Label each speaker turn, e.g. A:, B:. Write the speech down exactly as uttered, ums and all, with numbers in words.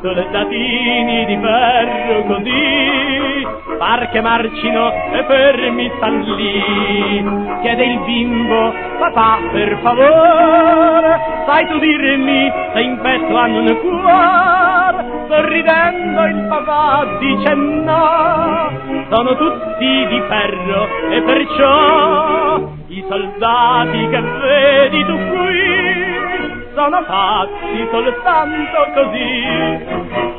A: soldatini di ferro così, par che marcino e fermi stan lì. Chiede il bimbo, papà per favore, sai tu dirmi se in petto hanno un cuore? Sorridendo il papà dice no, sono tutti di ferro e perciò i soldati che vedi tu qui sono fatti soltanto così.